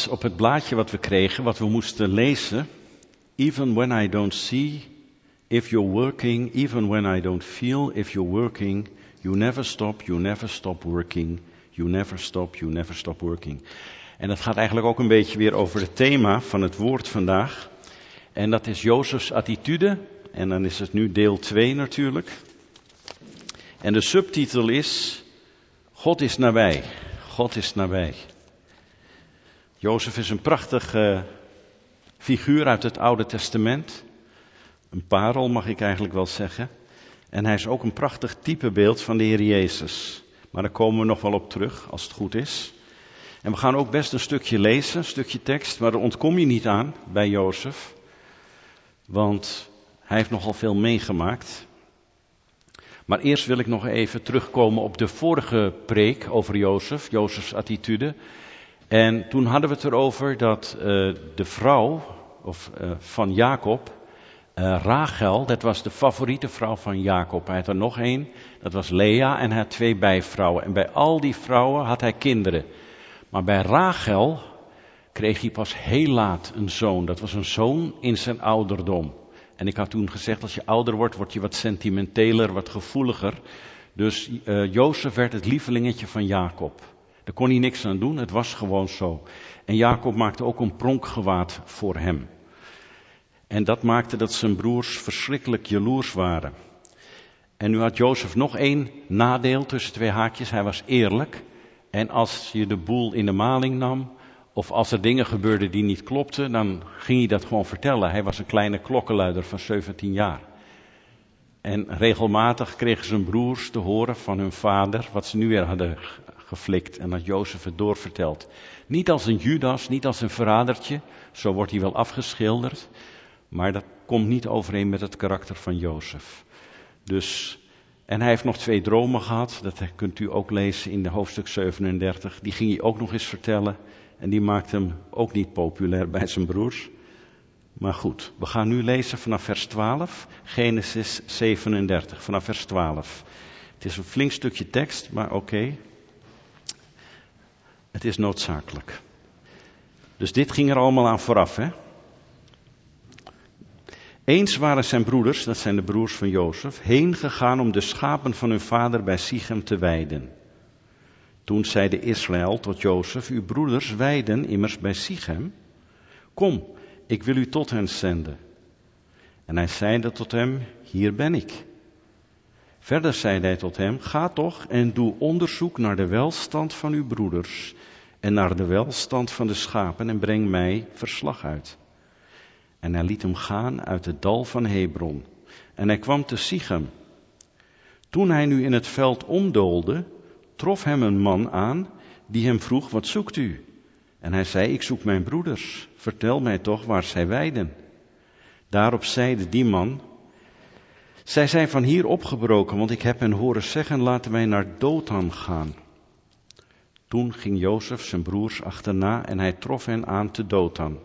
was op het blaadje wat we kregen, wat we moesten lezen. Even when I don't see, if you're working, even when I don't feel, if you're working, you never stop working, you never stop working. En dat gaat eigenlijk ook een beetje weer over het thema van het woord vandaag. En dat is Jozefs attitude. En dan is het nu deel 2 natuurlijk. En de subtitel is, God is nabij. God is nabij. Jozef is een prachtige figuur uit het Oude Testament. Een parel mag ik eigenlijk wel zeggen. En hij is ook een prachtig typebeeld van de Heer Jezus. Maar daar komen we nog wel op terug, als het goed is. En we gaan ook best een stukje lezen, een stukje tekst, maar daar ontkom je niet aan bij Jozef. Want hij heeft nogal veel meegemaakt. Maar eerst wil ik nog even terugkomen op de vorige preek over Jozef, Jozefs attitude. En toen hadden we het erover dat de vrouw van Jacob, Rachel, dat was de favoriete vrouw van Jacob. Hij had er nog één, dat was Lea, en hij had 2 bijvrouwen. En bij al die vrouwen had hij kinderen. Maar bij Rachel kreeg hij pas heel laat een zoon. Dat was een zoon in zijn ouderdom. En ik had toen gezegd, als je ouder wordt, word je wat sentimenteler, wat gevoeliger. Dus Jozef werd het lievelingetje van Jacob. Daar kon hij niks aan doen, het was gewoon zo. En Jacob maakte ook een pronkgewaad voor hem. En dat maakte dat zijn broers verschrikkelijk jaloers waren. En nu had Jozef nog 1 nadeel tussen 2 haakjes, hij was eerlijk. En als je de boel in de maling nam, of als er dingen gebeurden die niet klopten, dan ging hij dat gewoon vertellen. Hij was een kleine klokkenluider van 17 jaar. En regelmatig kregen zijn broers te horen van hun vader wat ze nu weer hadden geflikt. En had Jozef het doorverteld. Niet als een Judas, niet als een verradertje, zo wordt hij wel afgeschilderd. Maar dat komt niet overeen met het karakter van Jozef. En hij heeft nog 2 dromen gehad, dat kunt u ook lezen in de hoofdstuk 37. Die ging hij ook nog eens vertellen. En die maakte hem ook niet populair bij zijn broers. Maar goed, we gaan nu lezen vanaf vers 12, Genesis 37, vanaf vers 12. Het is een flink stukje tekst, maar oké. Het is noodzakelijk. Dus dit ging er allemaal aan vooraf, hè. Eens waren zijn broeders, dat zijn de broers van Jozef, heen gegaan om de schapen van hun vader bij Sichem te weiden. Toen zeide Israël tot Jozef, uw broeders weiden immers bij Sichem. Kom, ik wil u tot hen zenden. En hij zeide tot hem, hier ben ik. Verder zeide hij tot hem, ga toch en doe onderzoek naar de welstand van uw broeders en naar de welstand van de schapen en breng mij verslag uit. En hij liet hem gaan uit het dal van Hebron. En hij kwam te Sichem. Toen hij nu in het veld omdoolde, trof hem een man aan die hem vroeg, wat zoekt u? En hij zei, ik zoek mijn broeders. Vertel mij toch waar zij weiden. Daarop zeide die man, zij zijn van hier opgebroken, want ik heb hen horen zeggen, laten wij naar Dothan gaan. Toen ging Jozef zijn broers achterna en hij trof hen aan te Dothan.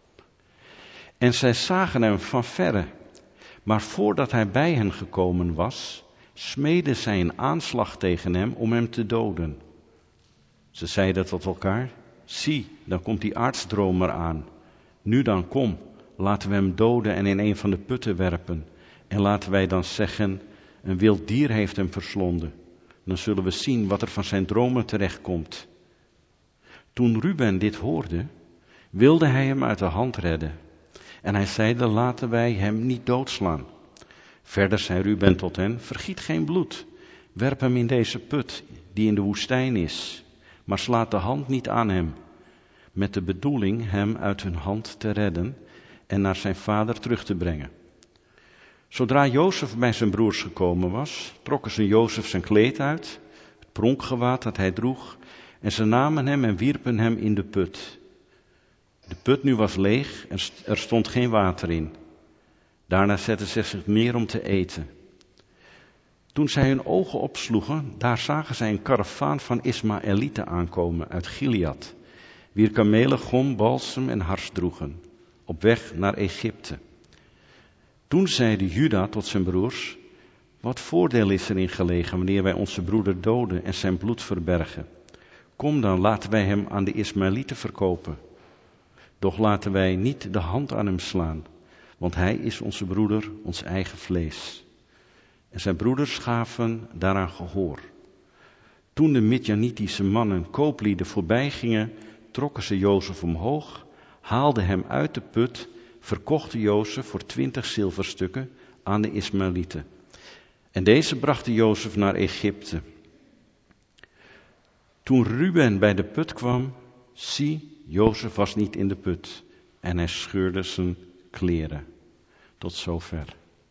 En zij zagen hem van verre, maar voordat hij bij hen gekomen was, smeedden zij een aanslag tegen hem om hem te doden. Ze zeiden tot elkaar, zie, dan komt die aartsdromer aan. Nu dan, kom, laten we hem doden en in een van de putten werpen. En laten wij dan zeggen, een wild dier heeft hem verslonden. Dan zullen we zien wat er van zijn dromen terechtkomt. Toen Ruben dit hoorde, wilde hij hem uit de hand redden. En hij zeide, laten wij hem niet doodslaan. Verder zei Ruben tot hen, vergiet geen bloed. Werp hem in deze put, die in de woestijn is. Maar slaat de hand niet aan hem. Met de bedoeling hem uit hun hand te redden en naar zijn vader terug te brengen. Zodra Jozef bij zijn broers gekomen was, trokken ze Jozef zijn kleed uit, het pronkgewaad dat hij droeg, en ze namen hem en wierpen hem in de put. De put nu was leeg en er stond geen water in. Daarna zetten ze zich neer om te eten. Toen zij hun ogen opsloegen, daar zagen zij een karavaan van Ismaëlieten aankomen uit Gilead, wier kamelen gom, balsem en hars droegen, op weg naar Egypte. Toen zeide Juda tot zijn broers, wat voordeel is erin gelegen wanneer wij onze broeder doden en zijn bloed verbergen? Kom dan, laten wij hem aan de Ismaëlieten verkopen. Doch laten wij niet de hand aan hem slaan, want hij is onze broeder, ons eigen vlees. En zijn broeders gaven daaraan gehoor. Toen de Midjanitische mannen, kooplieden, voorbij gingen, trokken ze Jozef omhoog, haalden hem uit de put, verkochten Jozef voor 20 zilverstukken aan de Ismaëlieten. En deze brachten Jozef naar Egypte. Toen Ruben bij de put kwam, zie, Jozef was niet in de put en hij scheurde zijn kleren. Tot zover.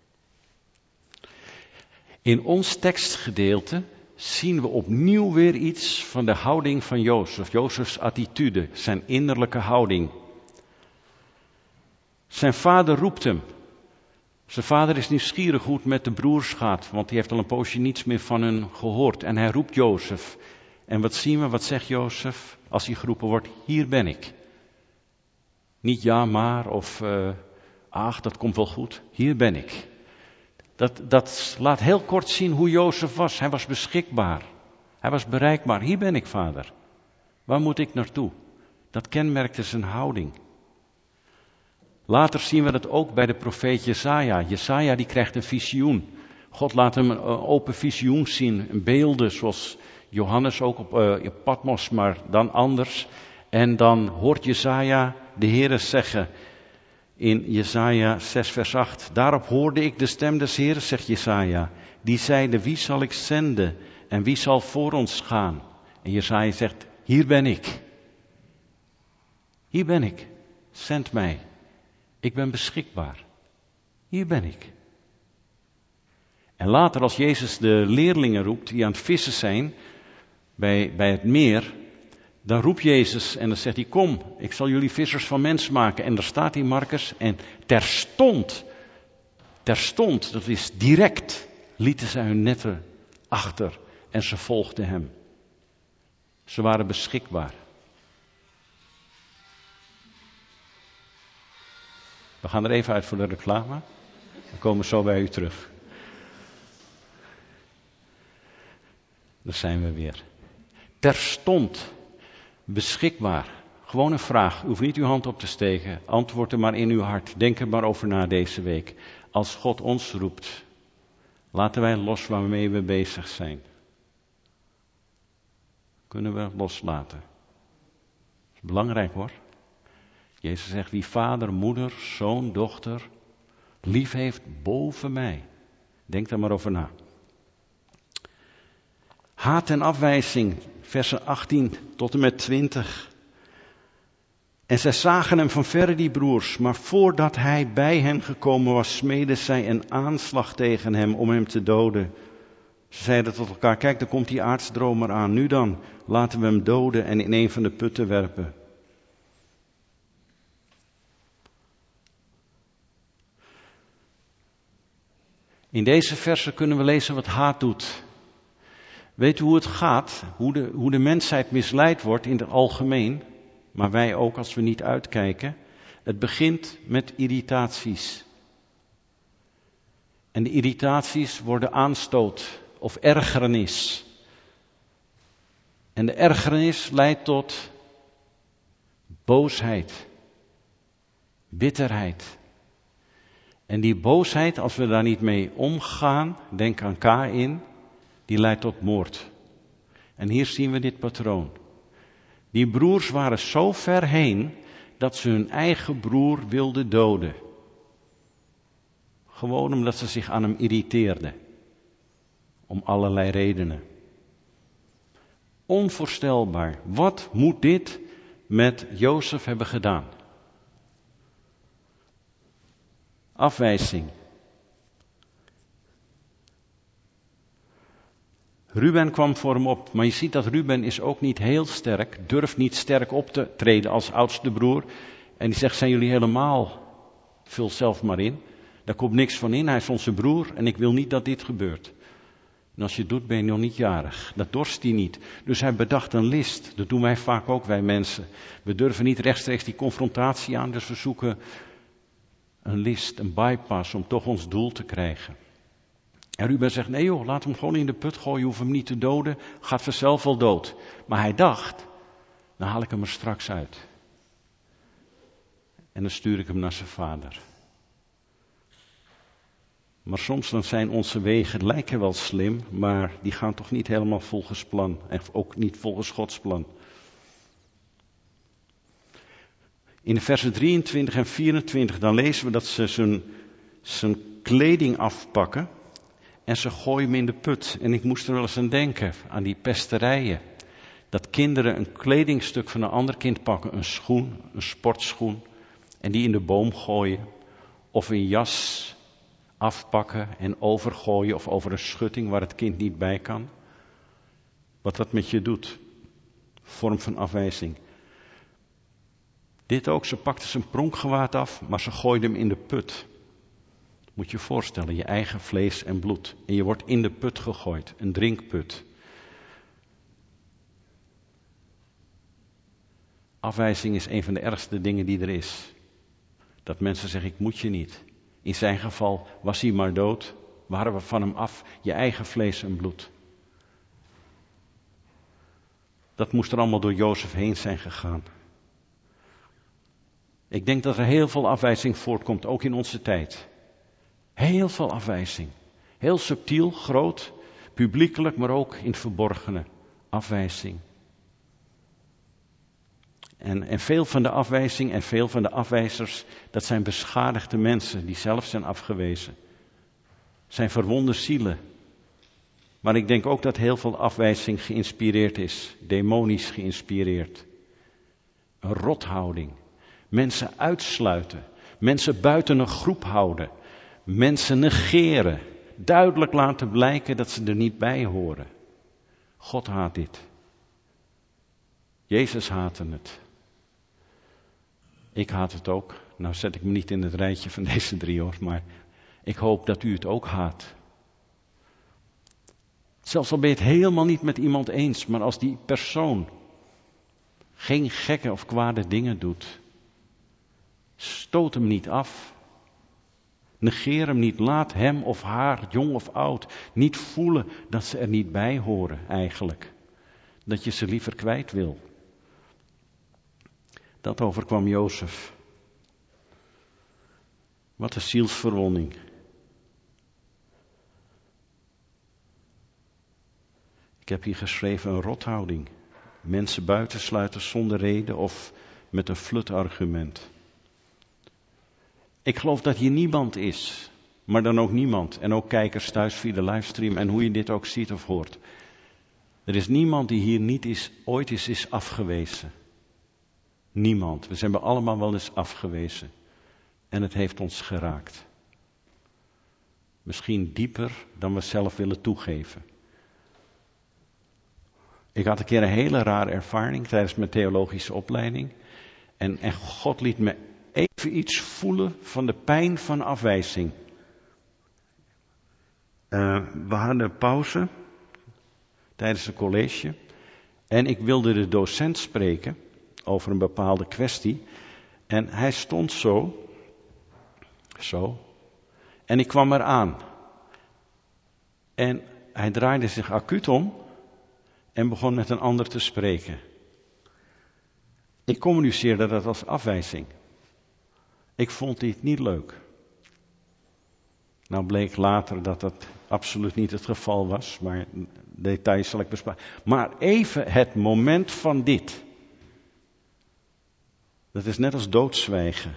In ons tekstgedeelte zien we opnieuw weer iets van de houding van Jozef. Jozefs attitude, zijn innerlijke houding. Zijn vader roept hem. Zijn vader is nieuwsgierig hoe het met de broers gaat, want hij heeft al een poosje niets meer van hen gehoord. En hij roept Jozef. En wat zien we, wat zegt Jozef als hij geroepen wordt? Hier ben ik. Niet ja maar of ach dat komt wel goed. Hier ben ik. Dat laat heel kort zien hoe Jozef was. Hij was beschikbaar. Hij was bereikbaar. Hier ben ik, vader. Waar moet ik naartoe? Dat kenmerkte zijn houding. Later zien we dat ook bij de profeet Jesaja. Jesaja die krijgt een visioen. God laat hem een open visioen zien. Een beelden zoals Johannes ook op Patmos, maar dan anders. En dan hoort Jesaja de Heere zeggen in Jesaja 6 vers 8. Daarop hoorde ik de stem des Heeren, zegt Jesaja. Die zeide, wie zal ik zenden en wie zal voor ons gaan? En Jesaja zegt, hier ben ik. Hier ben ik. Zend mij. Ik ben beschikbaar. Hier ben ik. En later als Jezus de leerlingen roept die aan het vissen zijn bij het meer, dan roept Jezus en dan zegt hij, kom, ik zal jullie vissers van mensen maken. En daar staat hij, Marcus, en terstond, dat is direct, lieten zij hun netten achter en ze volgden hem. Ze waren beschikbaar. We gaan er even uit voor de reclame. We komen zo bij u terug. Daar zijn we weer. Terstond. Beschikbaar. Gewoon een vraag. U hoeft niet uw hand op te steken. Antwoord er maar in uw hart. Denk er maar over na deze week. Als God ons roept, laten wij los waarmee we bezig zijn. Kunnen we loslaten. Dat is belangrijk hoor. Jezus zegt, wie vader, moeder, zoon, dochter lief heeft boven mij. Denk daar maar over na. Haat en afwijzing, versen 18 tot en met 20. En zij zagen hem van verre, die broers, maar voordat hij bij hen gekomen was, smeden zij een aanslag tegen hem om hem te doden. Ze zeiden tot elkaar, kijk, daar komt die aartsdromer aan. Nu dan, laten we hem doden en in een van de putten werpen. In deze versen kunnen we lezen wat haat doet. Weet u hoe het gaat? Hoe de mensheid misleid wordt in het algemeen, maar wij ook als we niet uitkijken. Het begint met irritaties. En de irritaties worden aanstoot of ergernis. En de ergernis leidt tot boosheid, bitterheid. En die boosheid, als we daar niet mee omgaan, denk aan Kaïn, die leidt tot moord. En hier zien we dit patroon. Die broers waren zo ver heen dat ze hun eigen broer wilden doden. Gewoon omdat ze zich aan hem irriteerden. Om allerlei redenen. Onvoorstelbaar. Wat moet dit met Jozef hebben gedaan? Afwijzing. Ruben kwam voor hem op, maar je ziet dat Ruben is ook niet heel sterk, durft niet sterk op te treden als oudste broer. En die zegt, zijn jullie helemaal, vul zelf maar in. Daar komt niks van in, hij is onze broer en ik wil niet dat dit gebeurt. En als je het doet, ben je nog niet jarig. Dat dorst hij niet. Dus hij bedacht een list. Dat doen wij vaak ook, wij mensen. We durven niet rechtstreeks die confrontatie aan, dus we zoeken een list, een bypass om toch ons doel te krijgen. En Ruben zegt, nee joh, laat hem gewoon in de put gooien, je hoeft hem niet te doden, gaat vanzelf wel dood. Maar hij dacht, dan haal ik hem er straks uit. En dan stuur ik hem naar zijn vader. Maar soms dan zijn onze wegen, lijken wel slim, maar die gaan toch niet helemaal volgens plan. En ook niet volgens Gods plan. In de versen 23 en 24, dan lezen we dat ze zijn kleding afpakken en ze gooien hem in de put. En ik moest er wel eens aan denken, aan die pesterijen. Dat kinderen een kledingstuk van een ander kind pakken, een schoen, een sportschoen, en die in de boom gooien. Of een jas afpakken en overgooien of over een schutting waar het kind niet bij kan. Wat dat met je doet. Vorm van afwijzing. Dit ook, ze pakten zijn pronkgewaad af, maar ze gooiden hem in de put. Moet je je voorstellen, je eigen vlees en bloed. En je wordt in de put gegooid, een drinkput. Afwijzing is een van de ergste dingen die er is. Dat mensen zeggen, ik moet je niet. In zijn geval was hij maar dood, waren we van hem af, je eigen vlees en bloed. Dat moest er allemaal door Jozef heen zijn gegaan. Ik denk dat er heel veel afwijzing voortkomt, ook in onze tijd. Heel veel afwijzing. Heel subtiel, groot, publiekelijk, maar ook in het verborgene. Afwijzing. En veel van de afwijzing en veel van de afwijzers, dat zijn beschadigde mensen die zelf zijn afgewezen. Zijn verwonde zielen. Maar ik denk ook dat heel veel afwijzing geïnspireerd is, demonisch geïnspireerd. Een rothouding. Mensen uitsluiten. Mensen buiten een groep houden. Mensen negeren. Duidelijk laten blijken dat ze er niet bij horen. God haat dit. Jezus haatte het. Ik haat het ook. Nou zet ik me niet in het rijtje van deze 3 hoor, maar ik hoop dat u het ook haat. Zelfs al ben je het helemaal niet met iemand eens, maar als die persoon geen gekke of kwade dingen doet, stoot hem niet af. Negeer hem niet, laat hem of haar, jong of oud, niet voelen dat ze er niet bij horen eigenlijk. Dat je ze liever kwijt wil. Dat overkwam Jozef. Wat een zielsverwonding. Ik heb hier geschreven een rothouding. Mensen buitensluiten zonder reden of met een flutargument. Ik geloof dat hier niemand is, maar dan ook niemand. En ook kijkers thuis via de livestream en hoe je dit ook ziet of hoort. Er is niemand die hier niet ooit is afgewezen. Niemand. We zijn allemaal wel eens afgewezen. En het heeft ons geraakt. Misschien dieper dan we zelf willen toegeven. Ik had een keer een hele rare ervaring tijdens mijn theologische opleiding. En God liet me even iets voelen van de pijn van afwijzing. We hadden pauze tijdens een college. En ik wilde de docent spreken over een bepaalde kwestie. En hij stond zo. En ik kwam eraan. En hij draaide zich acuut om en begon met een ander te spreken. Ik communiceerde dat als afwijzing. Ik vond dit niet leuk. Nou bleek later dat dat absoluut niet het geval was, maar details zal ik besparen. Maar even het moment van dit. Dat is net als doodzwijgen.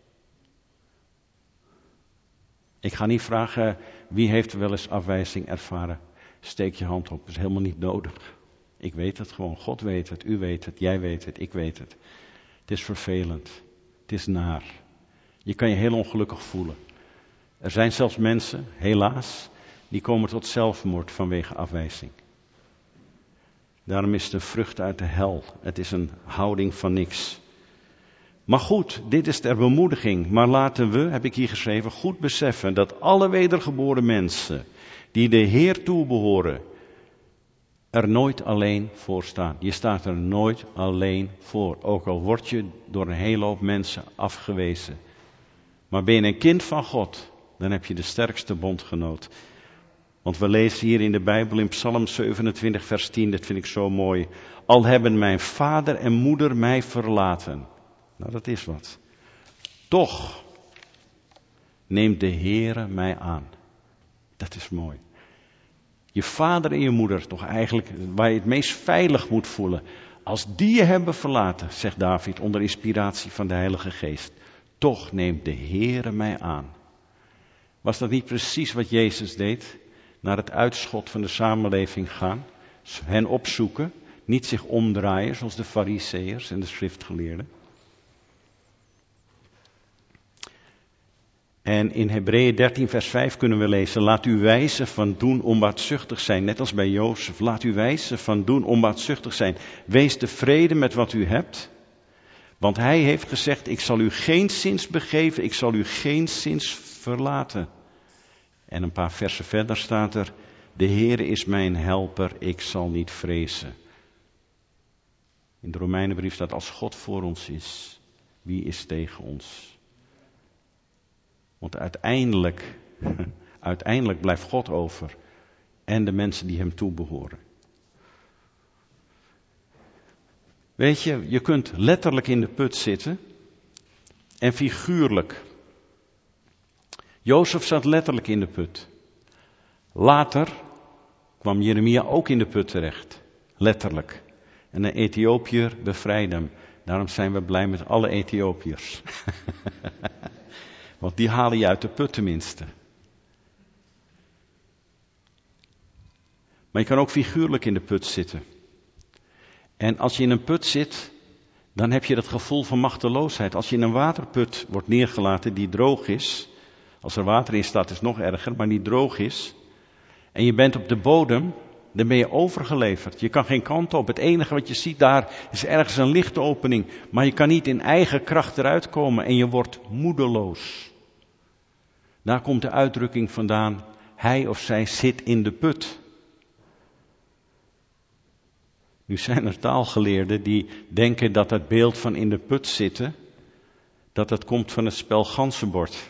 Ik ga niet vragen wie heeft wel eens afwijzing ervaren. Steek je hand op, dat is helemaal niet nodig. Ik weet het gewoon, God weet het, u weet het, jij weet het, ik weet het. Het is vervelend, het is naar. Je kan je heel ongelukkig voelen. Er zijn zelfs mensen, helaas, die komen tot zelfmoord vanwege afwijzing. Daarom is het een vrucht uit de hel. Het is een houding van niks. Maar goed, dit is ter bemoediging. Maar laten we, heb ik hier geschreven, goed beseffen dat alle wedergeboren mensen die de Heer toebehoren, er nooit alleen voor staan. Je staat er nooit alleen voor. Ook al word je door een hele hoop mensen afgewezen. Maar ben je een kind van God, dan heb je de sterkste bondgenoot. Want we lezen hier in de Bijbel in Psalm 27 vers 10, dat vind ik zo mooi. Al hebben mijn vader en moeder mij verlaten. Nou, dat is wat. Toch neemt de Heere mij aan. Dat is mooi. Je vader en je moeder, toch eigenlijk waar je het meest veilig moet voelen. Als die je hebben verlaten, zegt David onder inspiratie van de Heilige Geest. Toch neemt de Heere mij aan. Was dat niet precies wat Jezus deed? Naar het uitschot van de samenleving gaan, hen opzoeken, niet zich omdraaien zoals de Farizeeërs en de schriftgeleerden. En in Hebreeën 13 vers 5 kunnen we lezen, laat u wijzen van doen onbaatzuchtig zijn, net als bij Jozef. Laat u wijzen van doen onbaatzuchtig zijn. Wees tevreden met wat u hebt. Want hij heeft gezegd, ik zal u geenszins begeven, ik zal u geenszins verlaten. En een paar versen verder staat er, de Heere is mijn helper, ik zal niet vrezen. In de Romeinenbrief staat, als God voor ons is, wie is tegen ons? Want uiteindelijk blijft God over en de mensen die hem toebehoren. Weet je, je kunt letterlijk in de put zitten en figuurlijk. Jozef zat letterlijk in de put. Later kwam Jeremia ook in de put terecht, letterlijk. En een Ethiopiër bevrijdde hem. Daarom zijn we blij met alle Ethiopiërs. Want die halen je uit de put tenminste. Maar je kan ook figuurlijk in de put zitten. En als je in een put zit, dan heb je dat gevoel van machteloosheid. Als je in een waterput wordt neergelaten die droog is, als er water in staat is het nog erger, maar die droog is, en je bent op de bodem, dan ben je overgeleverd. Je kan geen kant op. Het enige wat je ziet daar is ergens een lichte opening, maar je kan niet in eigen kracht eruit komen en je wordt moedeloos. Daar komt de uitdrukking vandaan, hij of zij zit in de put. Nu zijn er taalgeleerden die denken dat het beeld van in de put zitten, dat het komt van het spel ganzenbord.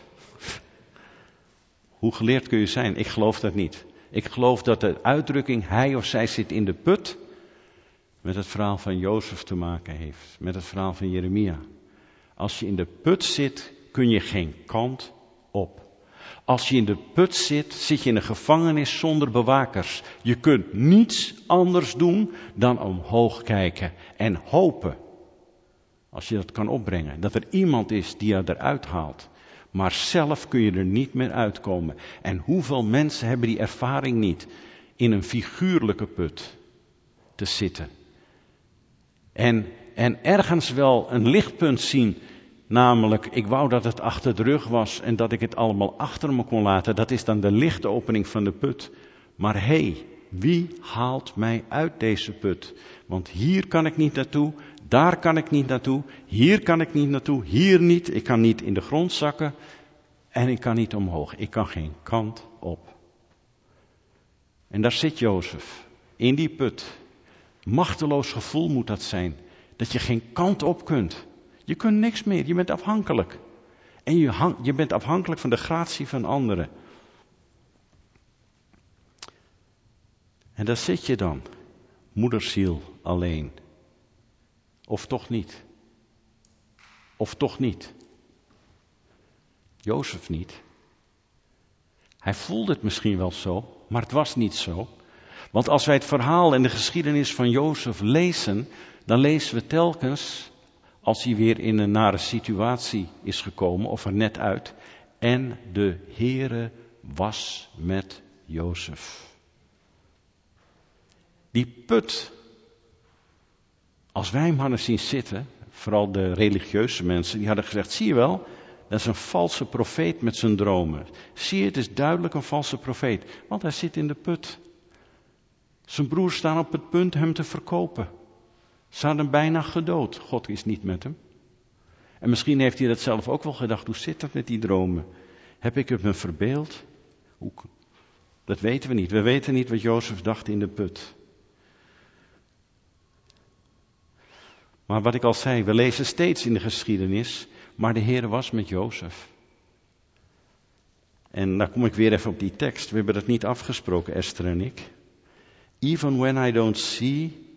Hoe geleerd kun je zijn? Ik geloof dat niet. Ik geloof dat de uitdrukking hij of zij zit in de put met het verhaal van Jozef te maken heeft. Met het verhaal van Jeremia. Als je in de put zit, kun je geen kant op. Als je in de put zit, zit je in een gevangenis zonder bewakers. Je kunt niets anders doen dan omhoog kijken en hopen. Als je dat kan opbrengen, dat er iemand is die je eruit haalt. Maar zelf kun je er niet meer uitkomen. En hoeveel mensen hebben die ervaring niet in een figuurlijke put te zitten. En ergens wel een lichtpunt zien. Namelijk, ik wou dat het achter de rug was en dat ik het allemaal achter me kon laten. Dat is dan de lichte opening van de put. Maar hé, wie haalt mij uit deze put? Want hier kan ik niet naartoe, daar kan ik niet naartoe, hier kan ik niet naartoe, hier niet. Ik kan niet in de grond zakken en ik kan niet omhoog. Ik kan geen kant op. En daar zit Jozef, in die put. Machteloos gevoel moet dat zijn, dat je geen kant op kunt. Je kunt niks meer, je bent afhankelijk. En je bent afhankelijk van de gratie van anderen. En daar zit je dan, moederziel alleen. Of toch niet? Of toch niet? Jozef niet. Hij voelde het misschien wel zo, maar het was niet zo. Want als wij het verhaal en de geschiedenis van Jozef lezen, dan lezen we telkens, als hij weer in een nare situatie is gekomen, of er net uit, en de Heere was met Jozef. Die put, als wij hem hadden zien zitten, vooral de religieuze mensen, die hadden gezegd, zie je wel, dat is een valse profeet met zijn dromen. Zie je, het is duidelijk een valse profeet, want hij zit in de put. Zijn broers staan op het punt hem te verkopen. Ze hadden hem bijna gedood. God is niet met hem. En misschien heeft hij dat zelf ook wel gedacht. Hoe zit dat met die dromen? Heb ik het me verbeeld? Dat weten we niet. We weten niet wat Jozef dacht in de put. Maar wat ik al zei, we lezen steeds in de geschiedenis, maar de Heer was met Jozef. En daar kom ik weer even op die tekst. We hebben dat niet afgesproken, Esther en ik. Even when I don't see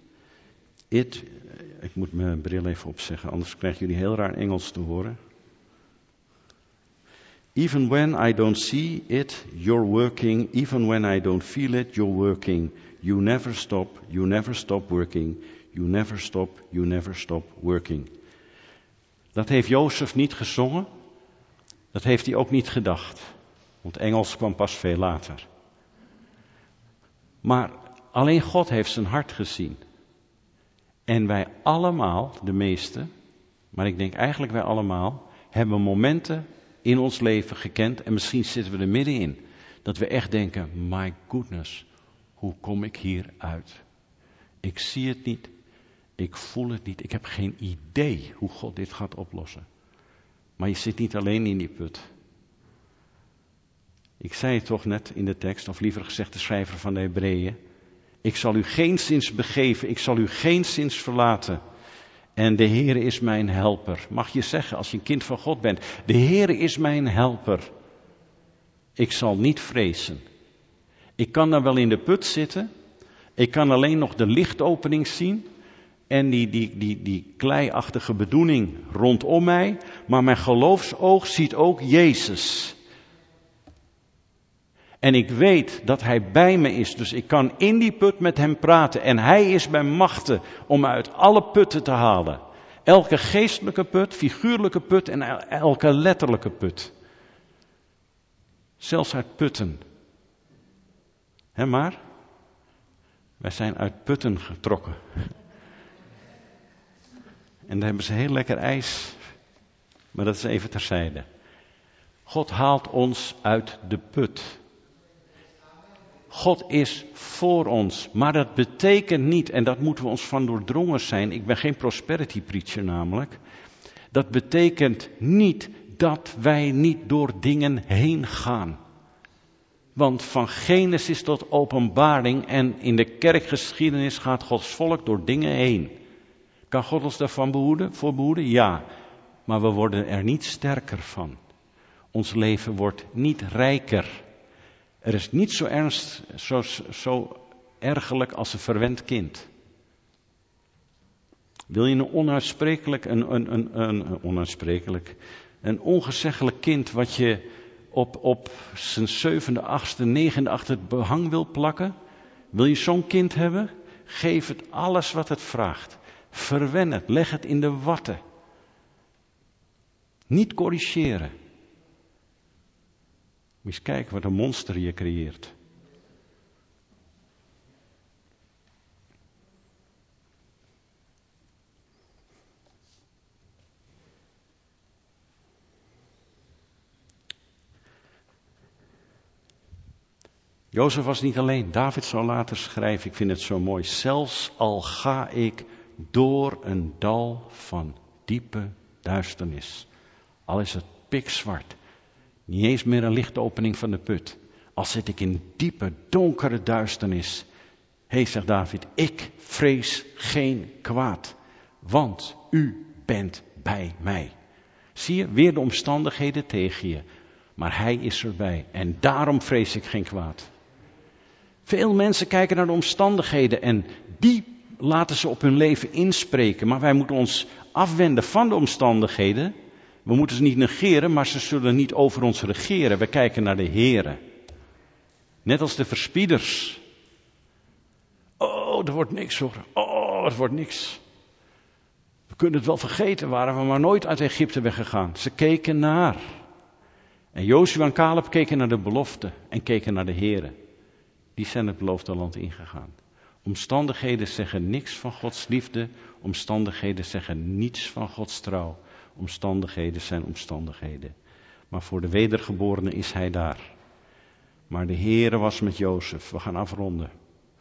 it. Ik moet mijn bril even opzeggen, anders krijgen jullie heel raar Engels te horen. Even when I don't see it, you're working. Even when I don't feel it, you're working. You never stop working. You never stop working. Dat heeft Jozef niet gezongen. Dat heeft hij ook niet gedacht. Want Engels kwam pas veel later. Maar alleen God heeft zijn hart gezien. En wij allemaal, de meesten, maar ik denk eigenlijk wij allemaal, hebben momenten in ons leven gekend. En misschien zitten we er middenin. Dat we echt denken, my goodness, hoe kom ik hier uit? Ik zie het niet. Ik voel het niet. Ik heb geen idee hoe God dit gaat oplossen. Maar je zit niet alleen in die put. Ik zei het toch net in de tekst, of liever gezegd de schrijver van de Hebreeën. Ik zal u geenszins begeven, ik zal u geenszins verlaten. En de Heere is mijn helper. Mag je zeggen als je een kind van God bent, de Heere is mijn helper. Ik zal niet vrezen. Ik kan dan wel in de put zitten. Ik kan alleen nog de lichtopening zien. En die kleiachtige bedoeling rondom mij. Maar mijn geloofsoog ziet ook Jezus. En ik weet dat Hij bij me is. Dus ik kan in die put met Hem praten. En Hij is bij machten om uit alle putten te halen. Elke geestelijke put, figuurlijke put en elke letterlijke put. Zelfs uit putten. Maar wij zijn uit putten getrokken. En daar hebben ze heel lekker ijs. Maar dat is even terzijde. God haalt ons uit de put. God is voor ons. Maar dat betekent niet, en dat moeten we ons van doordrongen zijn. Ik ben geen prosperity preacher namelijk. Dat betekent niet dat wij niet door dingen heen gaan. Want van Genesis tot Openbaring en in de kerkgeschiedenis gaat Gods volk door dingen heen. Kan God ons daarvan behoeden? Ja. Maar we worden er niet sterker van. Ons leven wordt niet rijker. Er is niet zo ergerlijk als een verwend kind. Wil je een ongezeggelijk kind wat je op zijn 7e, 8e, 9e achter het behang wil plakken? Wil je zo'n kind hebben? Geef het alles wat het vraagt. Verwen het, leg het in de watten. Niet corrigeren. Moet eens kijken wat een monster je creëert. Jozef was niet alleen. David zal later schrijven, ik vind het zo mooi. Zelfs al ga ik door een dal van diepe duisternis. Al is het pikzwart. Niet eens meer een lichtopening van de put. Al zit ik in diepe, donkere duisternis. Zegt David, ik vrees geen kwaad. Want u bent bij mij. Zie je, weer de omstandigheden tegen je. Maar hij is erbij. En daarom vrees ik geen kwaad. Veel mensen kijken naar de omstandigheden en die laten ze op hun leven inspreken. Maar wij moeten ons afwenden van de omstandigheden. We moeten ze niet negeren, maar ze zullen niet over ons regeren. We kijken naar de Heere. Net als de verspieders. Oh, er wordt niks hoor. Oh, er wordt niks. We kunnen het wel vergeten, waren we maar nooit uit Egypte weggegaan. Ze keken naar. En Jozua en Caleb keken naar de belofte en keken naar de Heere. Die zijn het beloofde land ingegaan. Omstandigheden zeggen niks van Gods liefde. Omstandigheden zeggen niets van Gods trouw. Omstandigheden zijn omstandigheden. Maar voor de wedergeborene is hij daar. Maar de Heere was met Jozef. We gaan afronden.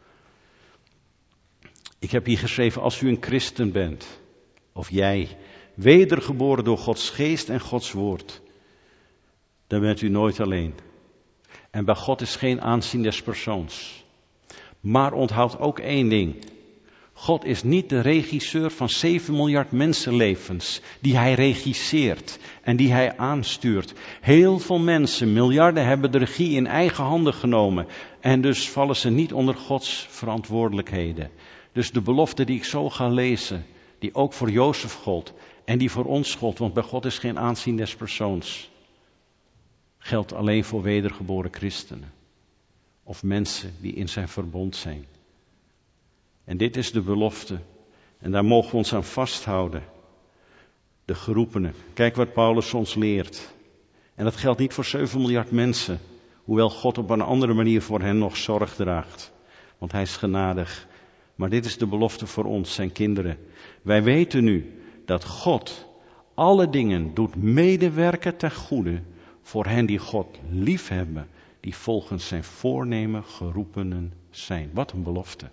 Ik heb hier geschreven, als u een christen bent, of jij, wedergeboren door Gods geest en Gods woord, dan bent u nooit alleen. En bij God is geen aanzien des persoons. Maar onthoud ook één ding. God is niet de regisseur van 7 miljard mensenlevens die hij regisseert en die hij aanstuurt. Heel veel mensen, miljarden, hebben de regie in eigen handen genomen. En dus vallen ze niet onder Gods verantwoordelijkheden. Dus de belofte die ik zo ga lezen, die ook voor Jozef gold en die voor ons gold, want bij God is geen aanzien des persoons. geldt alleen voor wedergeboren christenen. Of mensen die in zijn verbond zijn. En dit is de belofte. En daar mogen we ons aan vasthouden. De geroepenen. Kijk wat Paulus ons leert. En dat geldt niet voor 7 miljard mensen. Hoewel God op een andere manier voor hen nog zorg draagt. Want hij is genadig. Maar dit is de belofte voor ons, zijn kinderen. Wij weten nu dat God alle dingen doet medewerken ten goede voor hen die God liefhebben, die volgens zijn voornemen geroepenen zijn. Wat een belofte.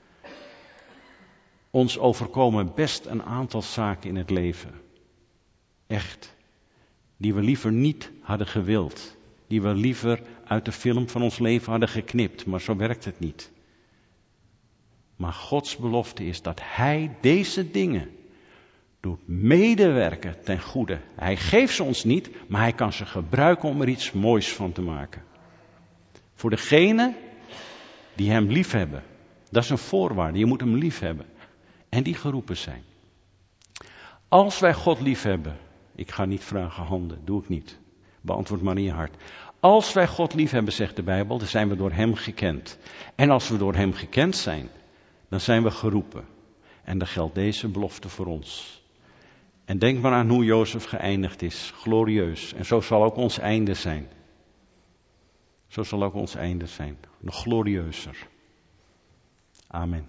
Ons overkomen best een aantal zaken in het leven. Echt. Die we liever niet hadden gewild. Die we liever uit de film van ons leven hadden geknipt. Maar zo werkt het niet. Maar Gods belofte is dat Hij deze dingen doet medewerken ten goede. Hij geeft ze ons niet, maar Hij kan ze gebruiken om er iets moois van te maken. Voor degenen die Hem liefhebben. Dat is een voorwaarde, je moet Hem liefhebben. En die geroepen zijn. Als wij God liefhebben, ik ga niet vragen handen, doe ik niet. Beantwoord maar in je hart. Als wij God liefhebben, zegt de Bijbel, dan zijn we door Hem gekend. En als we door Hem gekend zijn, dan zijn we geroepen. En dan geldt deze belofte voor ons. En denk maar aan hoe Jozef geëindigd is. Glorieus. En zo zal ook ons einde zijn. Zo zal ook ons einde zijn. Nog glorieuzer. Amen.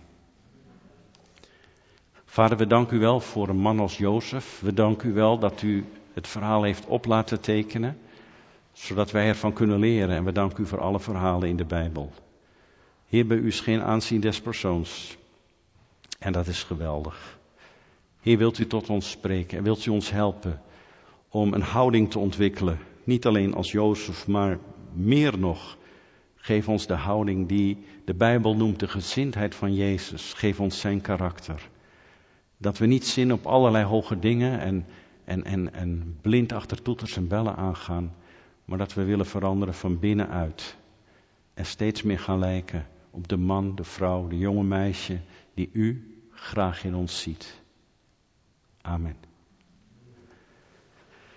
Vader, we danken u wel voor een man als Jozef. We danken u wel dat u het verhaal heeft op laten tekenen. Zodat wij ervan kunnen leren. En we danken u voor alle verhalen in de Bijbel. Heer, bij u is geen aanzien des persoons. En dat is geweldig. Heer, wilt u tot ons spreken en wilt u ons helpen om een houding te ontwikkelen. Niet alleen als Jozef, maar meer nog. Geef ons de houding die de Bijbel noemt de gezindheid van Jezus. Geef ons zijn karakter. Dat we niet zinnen op allerlei hoge dingen en blind achter toeters en bellen aangaan. Maar dat we willen veranderen van binnenuit. En steeds meer gaan lijken op de man, de vrouw, de jonge meisje die u graag in ons ziet. Amen.